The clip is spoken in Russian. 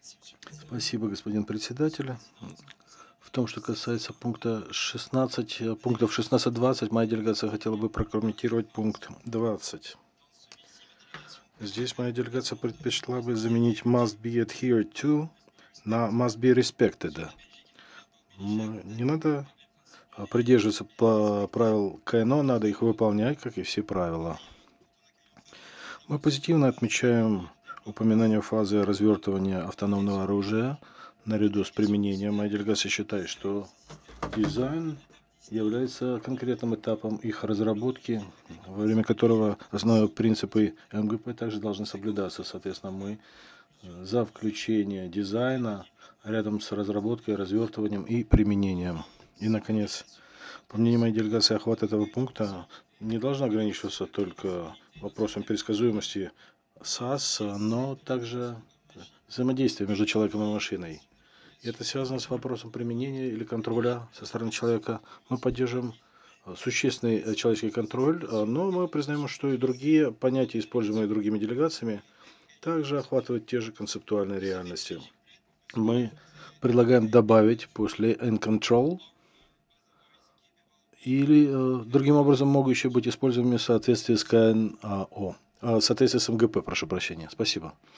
Спасибо, господин председатель. В том, что касается пункта 16, пунктов 16-20, моя делегация хотела бы прокомментировать пункт 20. Здесь моя делегация предпочла бы заменить must be adhered to на must be respected. Не надо придерживаться правил КНО, надо их выполнять, как и все правила. Мы позитивно отмечаем упоминание фазы развертывания автономного оружия наряду с применением. Моя делегация считает, что дизайн является конкретным этапом их разработки, во время которого основные принципы МГП также должны соблюдаться. Соответственно, мы за включение дизайна рядом с разработкой, развертыванием и применением. И, наконец, по мнению моей делегации, охват этого пункта не должен ограничиваться только вопросом предсказуемости САС, но также взаимодействия между человеком и машиной. И это связано с вопросом применения или контроля со стороны человека. Мы поддерживаем существенный человеческий контроль, но мы признаем, что и другие понятия, используемые другими делегациями, также охватывают те же концептуальные реальности. Мы предлагаем добавить после "and control" или другим образом могущие быть используемыми в соответствии с КНАО, в соответствии с МГП, прошу прощения. Спасибо.